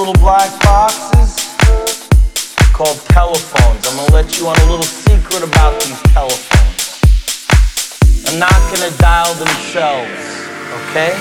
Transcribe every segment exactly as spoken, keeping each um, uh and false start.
little black boxes called telephones. I'm gonna let you on a little secret about these telephones. I'm not gonna dial themselves, okay?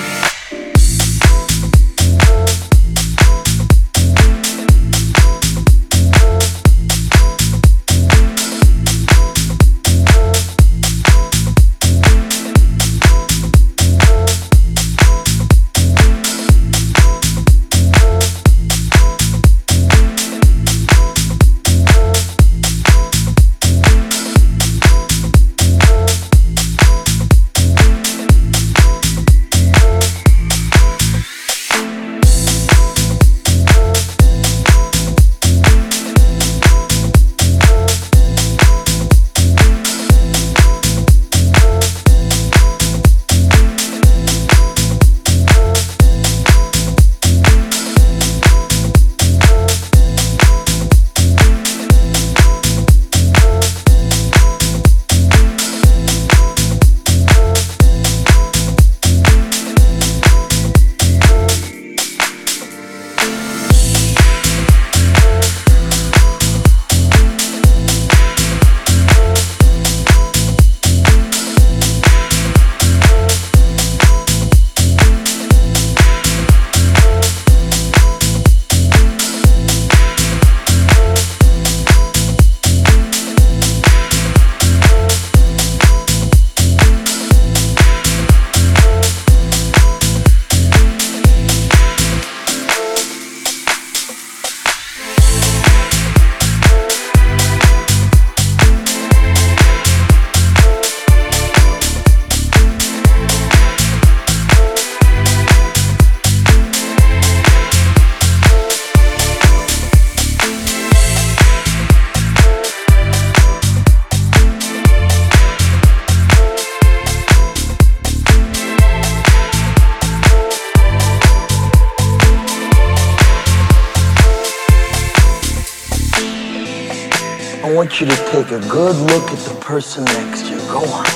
I want you to take a good look at the person next to you. Go on.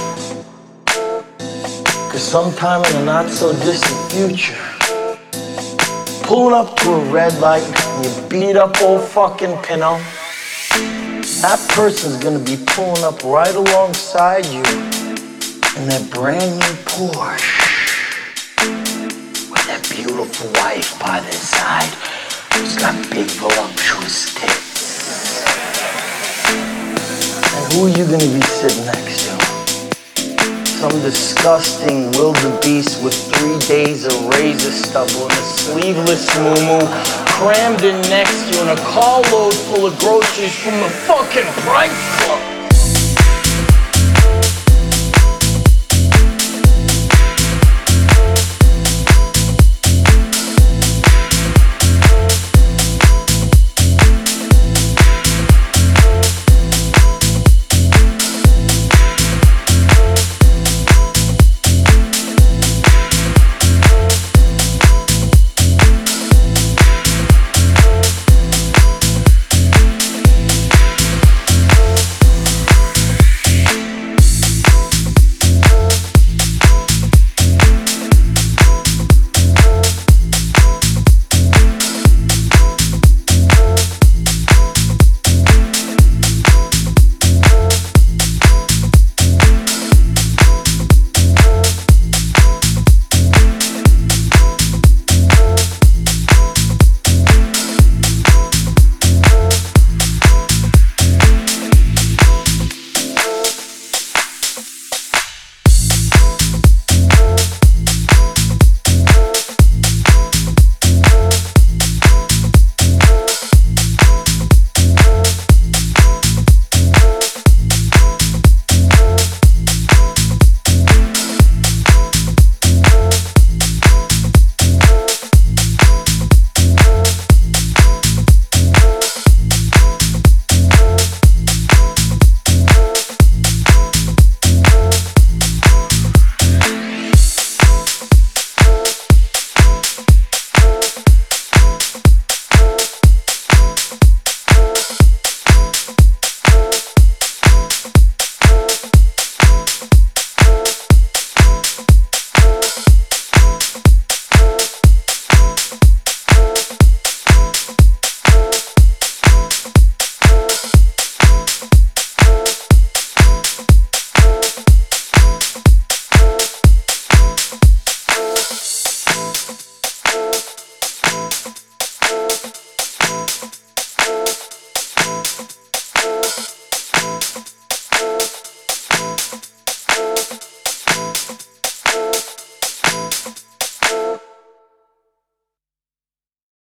Because sometime in the not so distant future, pulling up to a red light and you beat up old fucking Pinto, that person's gonna be pulling up right alongside you in that brand new Porsche with that beautiful wife by their side who's got big voluptuous tits. And who are you gonna be sitting next to? Some disgusting wildebeest with three days of razor stubble and a sleeveless moo-moo crammed in next to you in a carload full of groceries from the fucking Price Club.